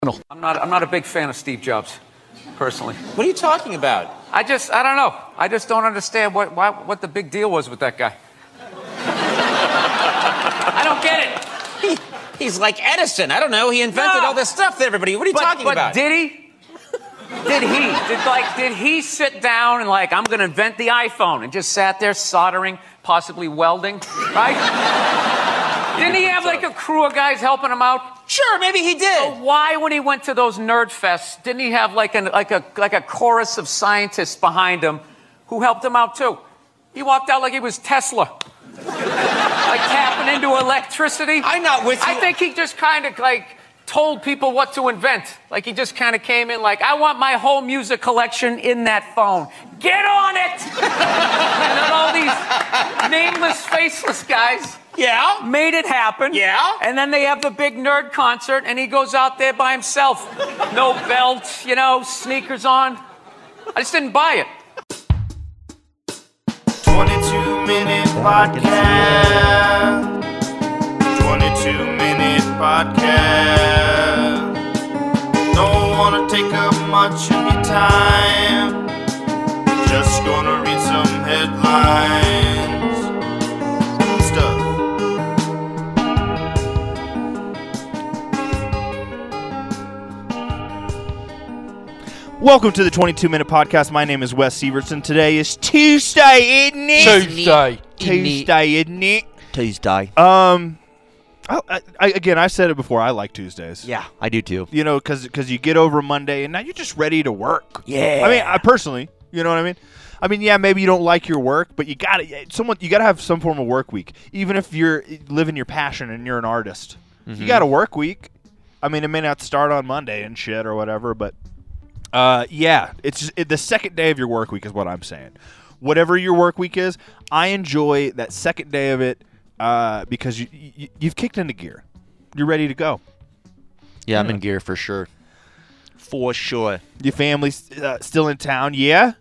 I'm not a big fan of Steve Jobs, personally. What are you talking about? I don't know. I just don't understand what the big deal was with that guy. I don't get it. He's like Edison. I don't know. He invented all this stuff to everybody. What are you talking about? But did he? Did he sit down and I'm going to invent the iPhone and just sat there soldering, possibly welding, right? Didn't he have a crew of guys helping him out? Sure, maybe he did. So why, when he went to those nerd fests, didn't he have a chorus of scientists behind him who helped him out too? He walked out like he was Tesla, tapping into electricity. I'm not with you. I think he just kind of told people what to invent. He just kind of came in I want my whole music collection in that phone. Get on it! And then all these nameless, faceless guys made it happen. Yeah. And then they have the big nerd concert, and he goes out there by himself. No belt, sneakers on. I just didn't buy it. 22-minute podcast. 22-minute podcast. Don't want to take up much of your time. Just gonna read some headlines. Stuff. Welcome to the 22-minute podcast. My name is Wes Severson. Today is Tuesday, isn't it? Tuesday, isn't it? Tuesday. Again, I've said it before. I like Tuesdays. Yeah, I do too. Because you get over Monday and now you're just ready to work. Yeah. I mean, I personally, you know what I mean? I mean, yeah, maybe you don't like your work, but you gotta have some form of work week. Even if you're living your passion and you're an artist, you got a work week. I mean, it may not start on Monday and shit or whatever, but yeah, it's just, the second day of your work week is what I'm saying. Whatever your work week is, I enjoy that second day of it because you've kicked into gear. You're ready to go. Yeah, I'm in gear for sure. For sure. Your family's still in town, yeah?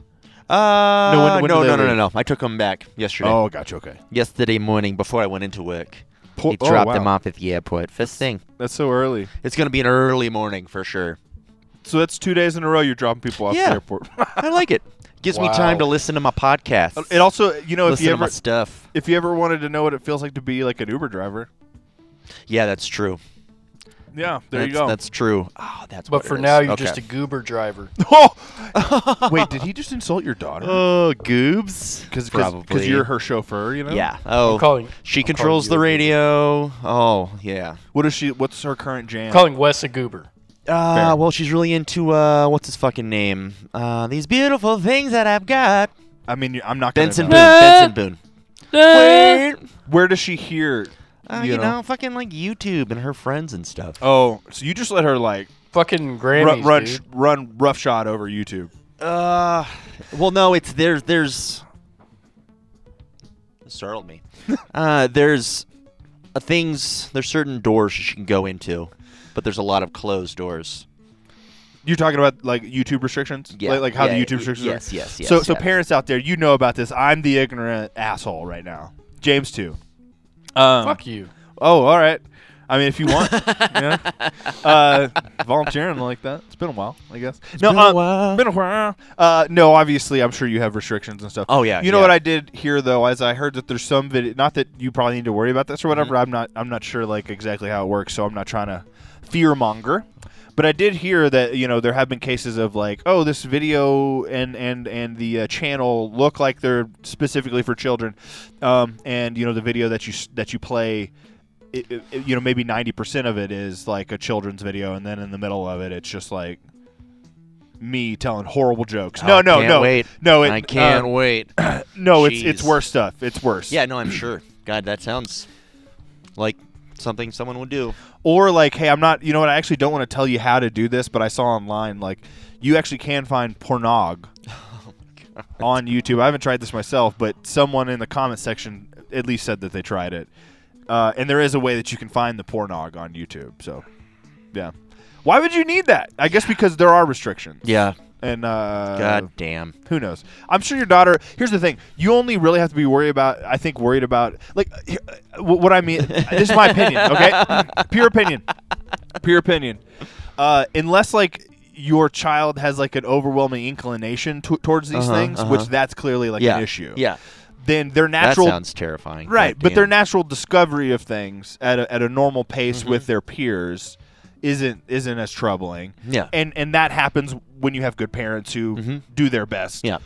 No. I took them back yesterday. Oh, gotcha, okay. Yesterday morning before I went into work. He dropped them off at the airport. First thing. That's so early. It's going to be an early morning for sure. So that's 2 days in a row you're dropping people off the airport. I like it. Gives me time to listen to my podcast. It also, if you ever wanted to know what it feels like to be like an Uber driver. Yeah, that's true. Yeah, you go. That's true. Oh, that's. But for now, you're just a goober driver. Oh, wait, did he just insult your daughter? Oh, goobs. Because you're her chauffeur, you know? Yeah. Oh, she controls the radio. Oh, yeah. What's her current jam? I'm calling Wes a goober. Well, she's really into what's his fucking name? These beautiful things that I've got. I mean, I'm not going to Benson Boone. Where does she hear? You know, fucking YouTube and her friends and stuff. Oh, so you just let her fucking Grammys, run roughshod over YouTube? Well, no, it's there's. It startled me. There's certain doors she can go into, but there's a lot of closed doors. You're talking about YouTube restrictions? Yeah. Like how the YouTube restrictions are? Yes. So parents out there, you know about this. I'm the ignorant asshole right now. James too. Fuck you. Oh, all right. I mean, if you want, volunteering like that. It's been a while, I guess. Been a while. No, obviously, I'm sure you have restrictions and stuff. Oh yeah. You know what I did hear though, as I heard that there's some video. Not that you probably need to worry about this or whatever. Mm-hmm. I'm not sure exactly how it works, so I'm not trying to fear monger. But I did hear that there have been cases of this video and the channel look like they're specifically for children, and the video that you play, maybe 90% of it is a children's video, and then in the middle of it, it's just me telling horrible jokes. I can't wait. No, it's worse stuff. It's worse. Yeah, no, I'm sure. God, that sounds like something someone would do. Or hey, I'm not. You know what? I actually don't want to tell you how to do this, but I saw online you actually can find pornog on YouTube. I haven't tried this myself, but someone in the comment section at least said that they tried it. And there is a way that you can find the pornog on YouTube. So, yeah. Why would you need that? I guess because there are restrictions. Yeah. And God damn. Who knows? I'm sure your daughter. Here's the thing. You only really have to be worried about what I mean. This is my opinion. Okay, pure opinion. unless like your child has like an overwhelming inclination towards these things, which that's clearly like an issue. Yeah. Then their natural That sounds terrifying. right, God but their damn. natural discovery of things at a normal pace with their peers isn't as troubling. Yeah. And that happens when you have good parents who do their best. Yeah.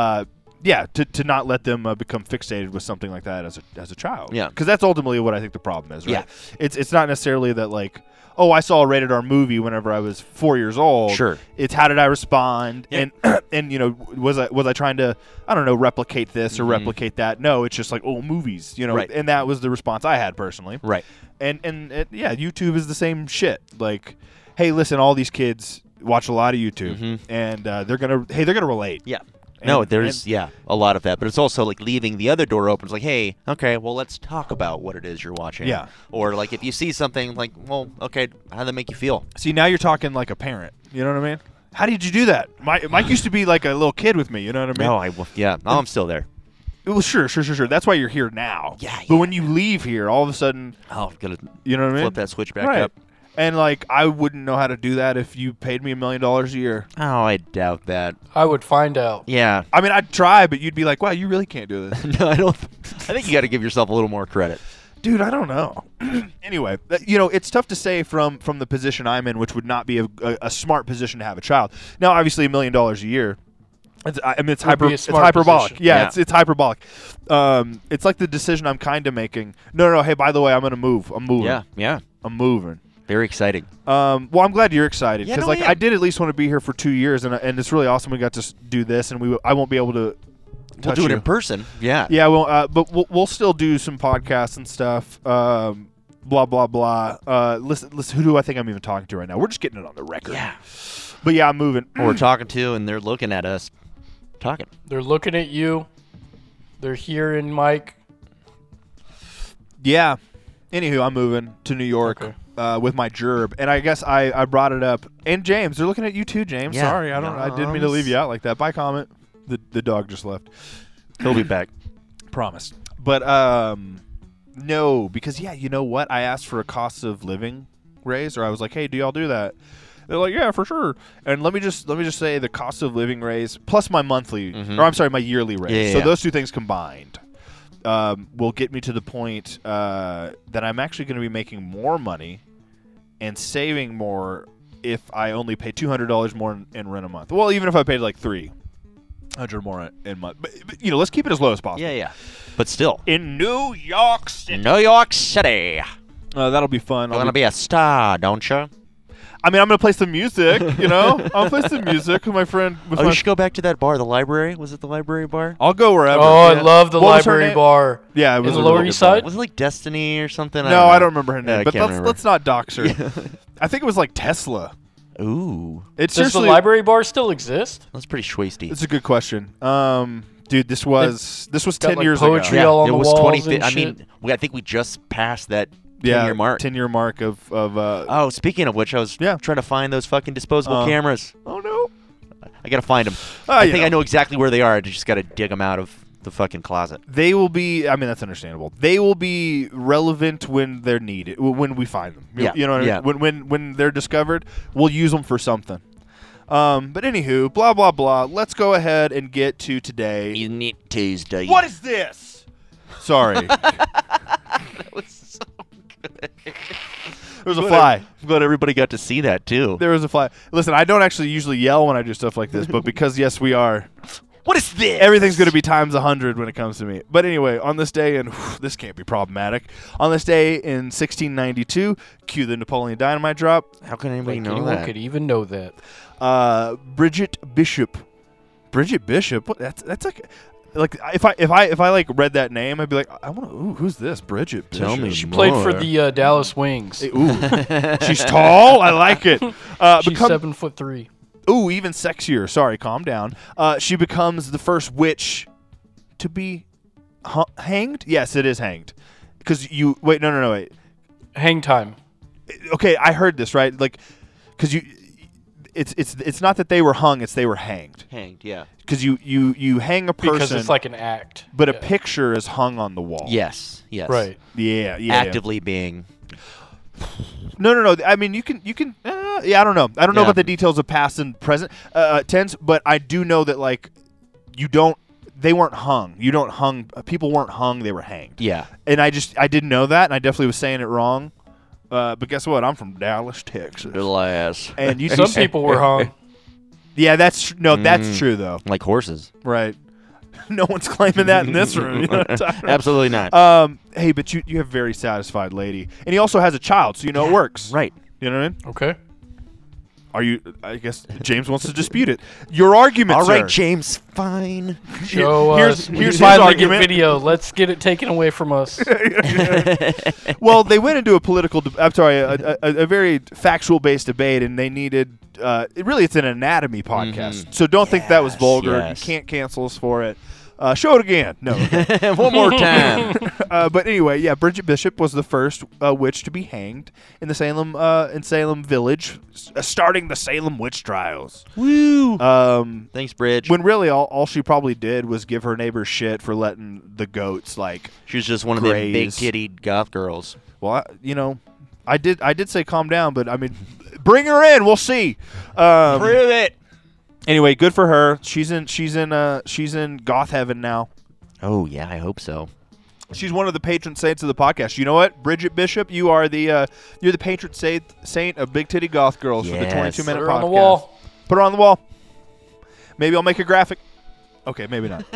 To not let them become fixated with something like that as a child. Yeah. Because that's ultimately what I think the problem is, right? Yeah. It's not necessarily that like, oh, I saw a rated R movie whenever I was 4 years old. Sure. It's how did I respond? Yeah. And you know, was I trying to, I don't know, replicate this or replicate that? No, it's just like, oh, movies, you know. Right. And that was the response I had personally. Right. And YouTube is the same shit. Like, hey, listen, all these kids watch a lot of YouTube, and they're gonna relate. Yeah. No, And- there's a lot of that, but it's also like leaving the other door open. It's like, hey, okay, well, let's talk about what it is you're watching. Yeah. Or like if you see something, like, well, okay, how does that make you feel? See, now you're talking like a parent. You know what I mean? How did you do that? Mike used to be like a little kid with me. You know what I mean? No, I'm still there. Well, sure. That's why you're here now. Yeah, But yeah. when you leave here, all of a sudden, Oh, gotta you know what I mean? flip that switch back Right. up. And like, I wouldn't know how to do that if you paid me $1 million a year. Oh, I doubt that. I would find out. Yeah. I mean, I'd try, but you'd be like, wow, you really can't do this. No, I don't. I think you got to give yourself a little more credit. Dude, I don't know. Anyway, it's tough to say from the position I'm in, which would not be a smart position to have a child. Now, obviously, $1 million a year. It's Would be a it's smart hyperbolic. position. Yeah, Yeah. It's hyperbolic. It's like the decision I'm kind of making. No. Hey, by the way, I'm gonna move. I'm moving. Yeah. I'm moving. Very exciting. Well, I'm glad you're excited Yeah, because no, like yeah. I did at least want to be here for 2 years, and it's really awesome we got to do this, and I won't be able to. We'll touch do it you. in person. Yeah. Yeah, well, but we'll still do some podcasts and stuff. Blah blah blah. Listen, who do I think I'm even talking to right now? We're just getting it on the record. Yeah. But yeah, I'm moving. Or we're talking to, and they're looking at us, talking. They're looking at you. They're hearing Mike. Yeah. Anywho, I'm moving to New York with my gerb, and I guess I brought it up. And James, they're looking at you too, James. Yeah. Sorry, I didn't mean to leave you out like that. Bye, comment. The dog just left. He'll be back. Promise. But no, because yeah, you know what? I asked for a cost of living raise, or I was like, hey, do y'all do that? They're like, yeah, for sure. And let me just say the cost of living raise plus my monthly, or I'm sorry, my yearly raise. Yeah, so yeah. those two things combined will get me to the point that I'm actually going to be making more money and saving more if I only pay $200 more in rent a month. Well, even if I paid like $300 more in month. But let's keep it as low as possible. Yeah. But still. In New York City. New York City. That'll be fun. You want to be a star, don't you? I mean, I'm gonna play some music. I'll play some music with my friend. Oh, you should go back to that bar, the library. Was it the library bar? I'll go wherever. Oh, yeah. I love the What was her library name? bar. Yeah, it was In the a Lower really East good bar. Side? Was it like Destiny or something? No, I I don't remember her name. I But can't remember. let's not dox her. I think it was like Tesla. Ooh, It's Does the seriously. library bar still exist? that's pretty schwisty. It's a good question. Dude, this was got, 10 like, years poetry ago. all on it the was walls 20. and I shit. mean, I think we just passed that 10-year Yeah, mark. 10-year mark of. Oh, speaking of which, I was trying to find those fucking disposable cameras. Oh no. I gotta find them. I think I know exactly where they are. I just gotta dig them out of the fucking closet. They will be. I mean, that's understandable. They will be relevant when they're needed. When we find them. Yeah, You know what yeah. I mean? When they're discovered, we'll use them for something. But anywho, blah blah blah. Let's go ahead and get to today. Neat Tuesday. What is this? Sorry. That was so good. There was a fly. I'm glad everybody got to see that too. There was a fly. Listen, I don't actually usually yell when I do stuff like this, but because yes, we are. What is this? Everything's going to be times 100 when it comes to me. But anyway, on this day, and this can't be problematic. On this day in 1692, cue the Napoleon Dynamite drop. How can anybody Like, know anyone that? could even know that. Bridget Bishop. Bridget Bishop. What? That's like if I like read that name, I'd be like, I want to. Ooh, who's this? Bridget Bishop. Tell me She played for more. the Dallas Wings. Ooh, she's tall. I like it. She's 7'3". Ooh, even sexier. Sorry, calm down. She becomes the first witch to be hanged. Yes, it is hanged. Because you wait. No. Wait. Hang time. Okay, I heard this right. Like, because you, it's not that they were hung. It's they were hanged. Hanged, yeah. Because you hang a person. Because it's like an act. But Yeah. a picture is hung on the wall. Yes. Right. Yeah. Actively being. No. I mean, you can. Yeah, I don't know. I don't know Yeah. about the details of past and present tense, but I do know that like they weren't hung. People weren't hung. They were hanged. Yeah. And I didn't know that, and I definitely was saying it wrong. But guess what? I'm from Dallas, Texas. Alas. And you Some people were hung. Yeah, that's true though. Like horses. Right. No one's claiming that in this room. You know what I'm talking about? Absolutely not. Hey, but you have a very satisfied lady, and he also has a child, so you know it works. Right. You know what I mean? Okay. Are you? I guess James wants to dispute it. Your argument, All sir. right, James. Fine. Show here's us. When his you finally argument. get video. Let's get it taken away from us. Well, they went into a political. A very factual-based debate, and they needed. It's an anatomy podcast, so don't think that was vulgar. yes. You can't cancel us for it. Show it again. No. Okay. One more time. But anyway, yeah, Bridget Bishop was the first witch to be hanged in the Salem village, starting the Salem witch trials. Woo. Thanks, Bridge. When really all she probably did was give her neighbors shit for letting the goats She was just one of them big graze. tittied goth girls. Well, I did say calm down, but I mean, bring her in. We'll see. Prove it. Anyway, good for her. She's in goth heaven now. Oh yeah, I hope so. She's one of the patron saints of the podcast. You know what, Bridget Bishop, you are you're the patron saint of Big Titty Goth Girls for the Yes. 22-minute Put her podcast. on the wall. Put her on the wall. Maybe I'll make a graphic. Okay, maybe not.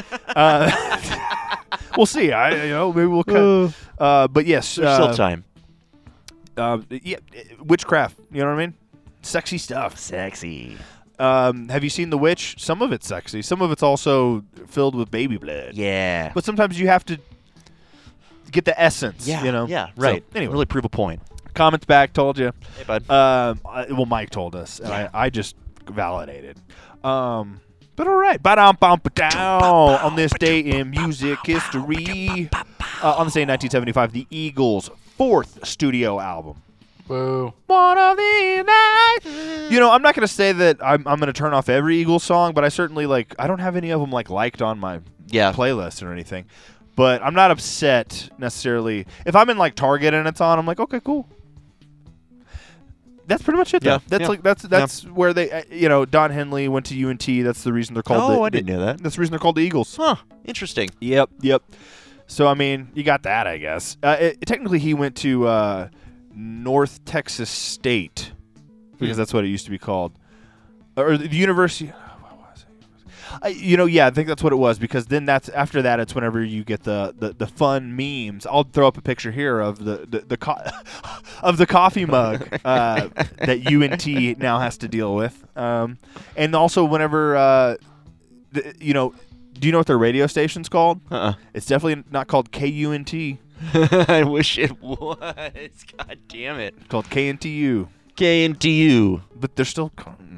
We'll see. Maybe we'll cut. But yes, There's still time. Yeah, witchcraft. You know what I mean? Sexy stuff. Sexy. Have you seen The Witch? Some of it's sexy. Some of it's also filled with baby blood. Yeah. But sometimes you have to get the essence. Yeah. You know. Yeah. Right. So, anyway, Really prove a point. comments back. Told you. Hey, bud. Well, Mike told us, and I just validated. But all right. On this day in music history, on this day in 1975, the Eagles' fourth studio album. Boo. One of these nights. I'm not going to say that I'm going to turn off every Eagles song, but I certainly I don't have any of them liked on my playlist or anything. But I'm not upset necessarily. If I'm in Target and it's on, I'm like, okay, cool. That's pretty much it, though. Yeah, That's where they, Don Henley went to UNT. That's the reason they're called. Oh, I didn't know that. That's the reason they're called the Eagles. Huh. Interesting. Yep. So I mean, you got that, I guess. Technically, he went to North Texas State because that's what it used to be called, or the University. What was it? I think that's what it was because then after that, it's whenever you get the fun memes. I'll throw up a picture here of the coffee mug that UNT now has to deal with, and also whenever do you know what their radio station's called? It's definitely not called KUNT. I wish it was. God damn it. It's called KNTU. KNTU. But they're still.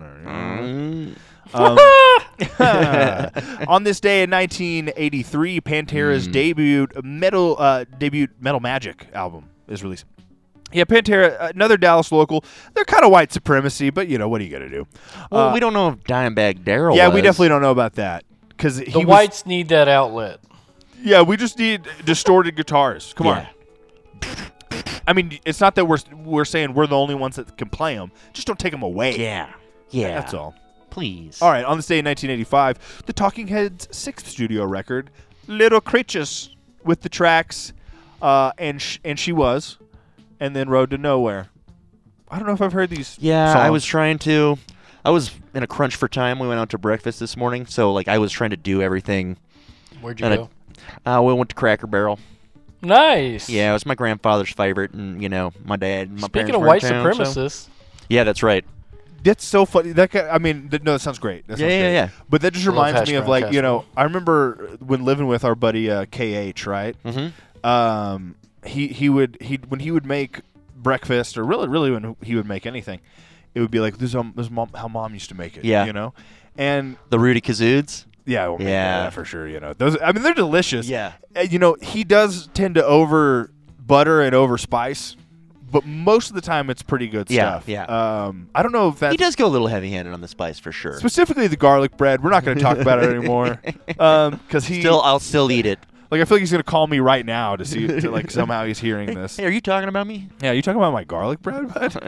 On this day in 1983, Pantera's debut Metal Magic album is released. Yeah, Pantera, another Dallas local. They're kind of white supremacy, but what are you gonna do? Well, we don't know if Dimebag Darrell Yeah, was. we definitely don't know about that because The whites need that outlet. Yeah, we just need distorted guitars. Come on. I mean, it's not that we're saying we're the only ones that can play them. Just don't take them away. Yeah. That's all. Please. All right, on this day in 1985, the Talking Heads' sixth studio record, Little Creatures, with the tracks and She Was, and then Road to Nowhere. I don't know if I've heard these Yeah, songs. I was trying to. I was in a crunch for time. We went out to breakfast this morning, so I was trying to do everything. Where'd you And go? We went to Cracker Barrel. Nice. Yeah, it was my grandfather's favorite, and my dad, and my Speaking parents of were white in town, so- supremacists, Yeah, that's right. That's so funny. That that sounds great. That sounds Yeah. great. But that just I love reminds hash me of brown I remember when living with our buddy KH, right? Mm-hmm. He would when he would make breakfast or really when he would make anything, it would be like this is how mom used to make it. Yeah. And The Rudy Kazoods. yeah, we'll make Yeah. that for sure. Those. I mean, they're delicious. Yeah. He does tend to over butter and over spice. But most of the time, it's pretty good Yeah, stuff. yeah. I don't know if that's He does go a little heavy-handed on the spice for sure. specifically the garlic bread. We're not going to talk about it anymore because I'll still eat it. Like I feel like he's gonna call me right now to see to, like somehow he's hearing this. Hey, are you talking about me? Yeah, you talking about my garlic bread, bud?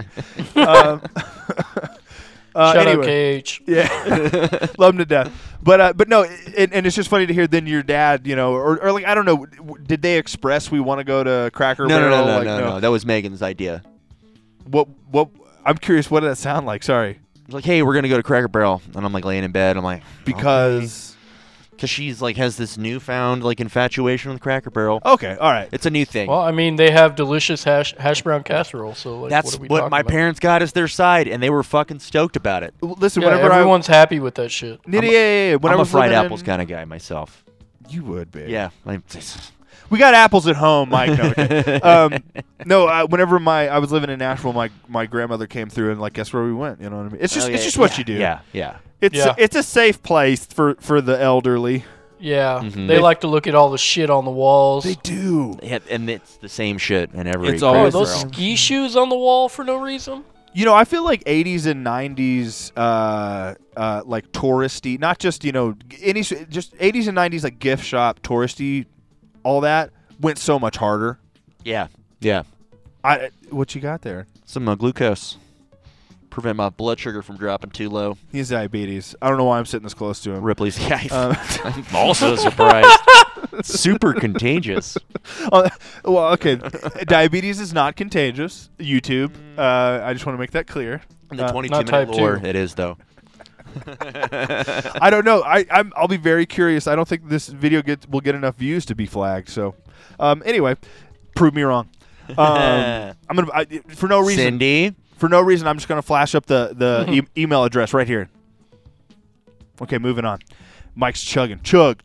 Shout out anyway. KH. Yeah, love him to death. But no, and it's just funny to hear then your dad, or like I don't know, did they express we want to go to Cracker Barrel? No. That was Megan's idea. What? I'm curious. What did that sound like? Sorry. It was like, hey, we're gonna go to Cracker Barrel, and I'm like laying in bed. I'm like, Because she's like has this newfound like infatuation with Cracker Barrel. okay, all right. It's a new thing. Well, I mean, they have delicious hash brown casserole. So like, That's what, are we what talking my about? parents got as their side, and they were fucking stoked about it. Listen, Yeah, whenever everyone's happy with that shit. yeah. When I I'm a was fried living apples kind of guy myself. You would be. Yeah. We got apples at home, Mike. No, okay. Whenever I was living in Nashville, my grandmother came through and like, guess where we went? You know what I mean? It's just what you do. Yeah. It's a safe place for the elderly. Yeah, Mhm. they like to look at all the shit on the walls. They do. Yeah, and it's the same shit in every. It's Oh, always those Barrel. ski shoes on the wall for no reason. I feel like 80s and 90s, like touristy, not just just 80s and 90s like gift shop touristy, all that went so much harder. Yeah. What you got there? Some glucose. Prevent my blood sugar from dropping too low. He has diabetes. I don't know why I'm sitting this close to him. Ripley's. Yeah, Um, I'm also surprised. Super contagious. well, okay. Diabetes is not contagious. YouTube. I just want to make that clear. In the not 22-minute type lore, 2. it is though. I don't know. I'll be very curious. I don't think this video will get enough views to be flagged. So, anyway, prove me wrong. I'm gonna for no reason. Cindy. For no reason, I'm just gonna flash up the email address right here. Okay, moving on. Mike's chugging. Chug.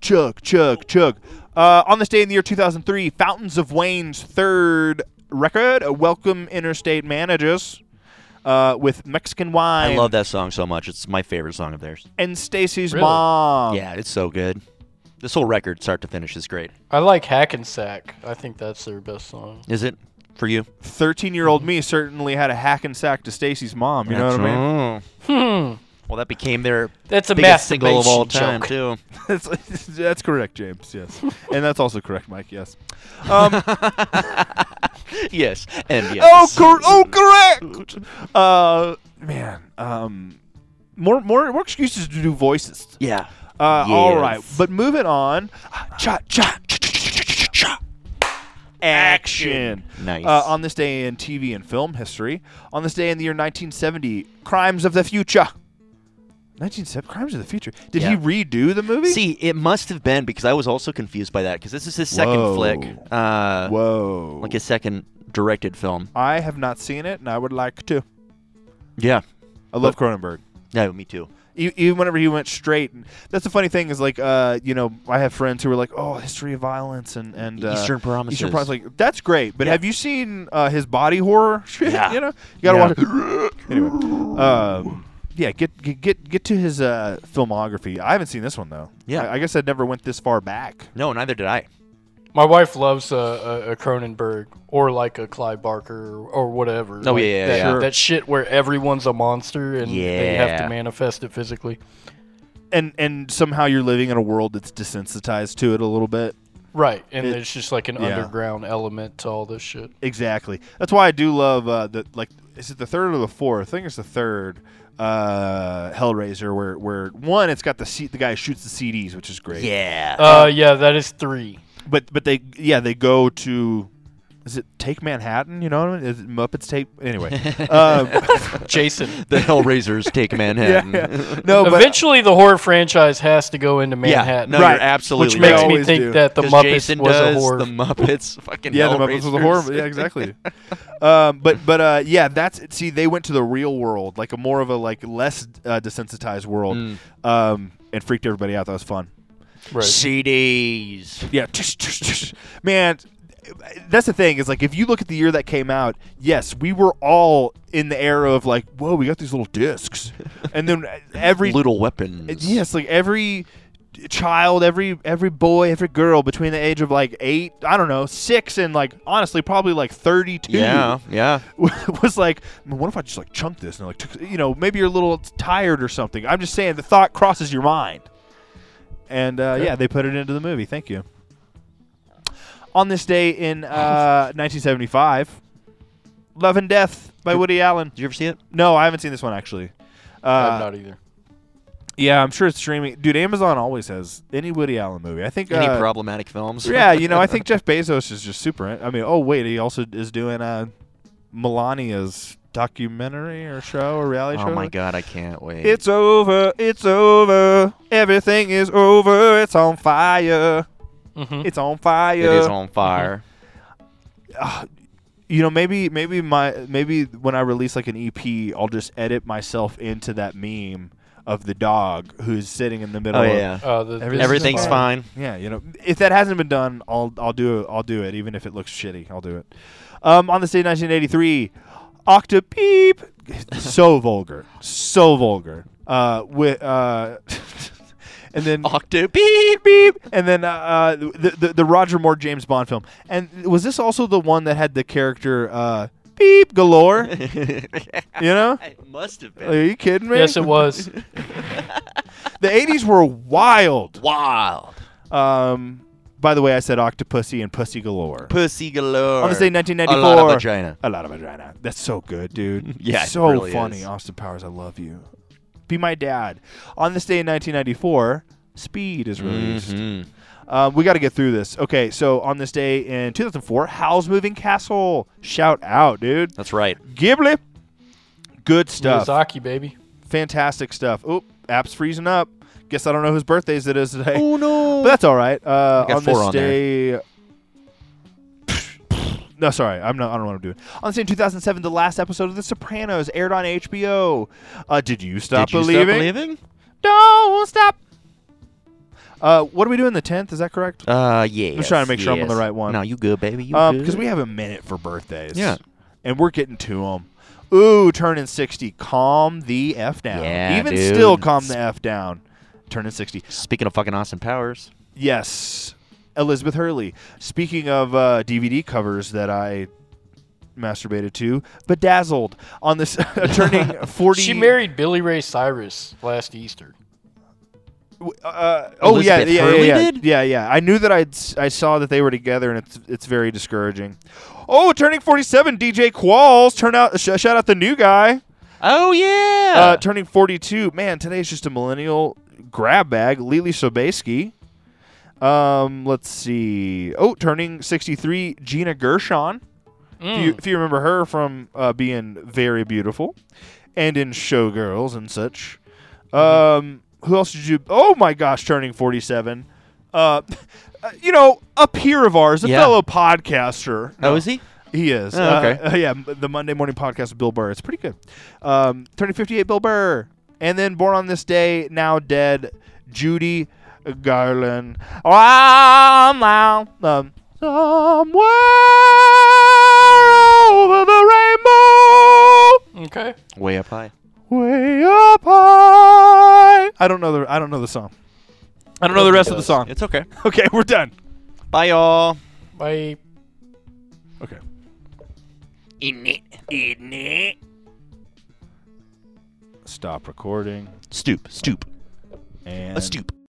On this day in the year 2003, Fountains of Wayne's third record, Welcome Interstate Managers, with Mexican Wine. I love that song so much. It's my favorite song of theirs. And Stacy's Really? mom. Yeah, it's so good. This whole record, start to finish, is great. I like Hackensack. I think that's their best song. Is it for you? 13-year-old me certainly had a hack and sack to Stacy's mom. You know what I mean? Well, that became their That's a biggest single of all masturbation time, joke. too. That's correct, James. Yes, and that's also correct, Mike. Yes. Yes, and yes. Correct. Man. More excuses to do voices. Yeah. All right, Yes. but moving on. Action. Nice. On this day in TV and film history, on this day in the year 1970, Crimes of the Future. 1970, Crimes of the Future. Did he Yeah. redo the movie? See, it must have been because I was also confused by that because this is his second Whoa. flick. Whoa. Like his second directed film. I have not seen it, and I would like to. Yeah. I love Cronenberg. No, me too. Even whenever he went straight, and that's the funny thing is like, I have friends who are like, oh, history of violence and Eastern Promises. Eastern Promises, like that's great, but Yeah. have you seen his body horror shit? Yeah. You gotta Yeah. watch it. Anyway, yeah, get to his filmography. I haven't seen this one though. Yeah. I guess I never went this far back. No, neither did I. My wife loves a Cronenberg or like a Clive Barker or whatever. Oh, Like yeah, that, yeah. that shit where everyone's a monster and they have Yeah. to manifest it physically. And somehow you're living in a world that's desensitized to it a little bit. Right, and It- there's just like an yeah. underground element to all this shit. Exactly. That's why I do love is it the third or the fourth? I think it's the third. Hellraiser, where one, it's got the guy who shoots the CDs, which is great. Yeah. Yeah, that is 3. But they go to, is it Take Manhattan? You know what I mean? Is it Muppets Take? Anyway. Jason. The Hellraisers take Manhattan. No, but Eventually, the horror franchise has to go into Manhattan. No, Right. you're absolutely which makes right. me always think do. that the 'Cause Muppets Jason was does, a horror. the Muppets, fucking yeah, the Muppets was a horror. Hellraisers. Yeah, exactly. But that's they went to the real world, like a more of a less desensitized world, and freaked everybody out. That was fun. Right. CDs. Yeah, man. That's the thing is like if you look at the year that came out, yes, we were all in the era of like, whoa, we got these little discs, and then every Little weapons. yes, like every child, every boy, every girl between the age of like 8, I don't know, 6, and like honestly probably like 32. Yeah. Was like, man, what if I just like chunk this and like maybe you're a little tired or something. I'm just saying the thought crosses your mind, and yeah, they put it into the movie. Thank you. On this day in 1975, Love and Death by Woody Allen. Did you ever see it? No, I haven't seen this one actually. I'm not either. Yeah, I'm sure it's streaming. Dude, Amazon always has any Woody Allen movie. I think Any problematic films? Yeah, I think Jeff Bezos is just super. I mean, oh wait, he also is doing Melania's documentary or show or reality show. Oh my God, I can't wait. It's over. It's over. Everything is over. It's on fire. Mm-hmm. It's on fire. It is on fire. Maybe when I release like an EP, I'll just edit myself into that meme of the dog who's sitting in the middle. Oh of, yeah. Everything's fine. Yeah, if that hasn't been done, I'll do it, even if it looks shitty. I'll do it. On this day, 1983, Octopeep. So vulgar. And then Octopeep. beep, and then the Roger Moore James Bond film. And was this also the one that had the character beep galore? It must have been. Are you kidding me? Yes, it was. The 80s were wild. Wild. By the way, I said Octopussy and Pussy Galore. Pussy galore. On this day, 1994. A lot of vagina. A lot of vagina. That's so good, dude. Yeah, it so really funny. is. Austin Powers, I love you. Be my dad. On this day in 1994, Speed is released. Mm-hmm. We got to get through this. Okay, so on this day in 2004, Howl's Moving Castle. Shout out, dude. That's right. Ghibli. Good stuff. Miyazaki, baby. Fantastic stuff. Oop, app's freezing up. Guess I don't know whose birthdays it is today. Oh no. But that's all right. got On 4 this on day. No, sorry. I don't know what I'm doing. On this day in 2007, the last episode of The Sopranos aired on HBO. Did you stop Did you believing? stop believing? Don't stop. What are we doing the 10th? Is that correct? Yeah. I'm just trying to make sure I'm on the right one. No, you good, baby. You good. Because we have a minute for birthdays. Yeah. And we're getting to them. Ooh, turning 60. Calm the F down. Yeah, Even dude. still, calm the F down. Turning 60. Speaking of fucking Austin Powers. Yes. Elizabeth Hurley. Speaking of DVD covers that I masturbated to, Bedazzled. On this, turning 40. She married Billy Ray Cyrus last Easter. Elizabeth Hurley did? Yeah. I knew that I saw that they were together, and it's very discouraging. Oh, turning 47, DJ Qualls. Shout out the new guy. Oh yeah. Turning 42. Man, today's just a millennial grab bag. Lily Sobieski. Let's see. Oh, turning 63, Gina Gershon. If you remember her from being very beautiful, and in Showgirls and such. Who else did you? Oh my gosh, turning 47. A peer of ours, a fellow podcaster. Oh, is he? He is. Oh, okay. Yeah, the Monday Morning Podcast with Bill Burr. It's pretty good. Turning 58, Bill Burr. And then born on this day, now dead, Judy Garland. Somewhere over the rainbow. Okay. Way up high. Way up high. I don't know the song. I don't know the rest of the song. It's okay. Okay, we're done. Bye, y'all. Bye. Okay. Stop recording. Stoop. And A stoop.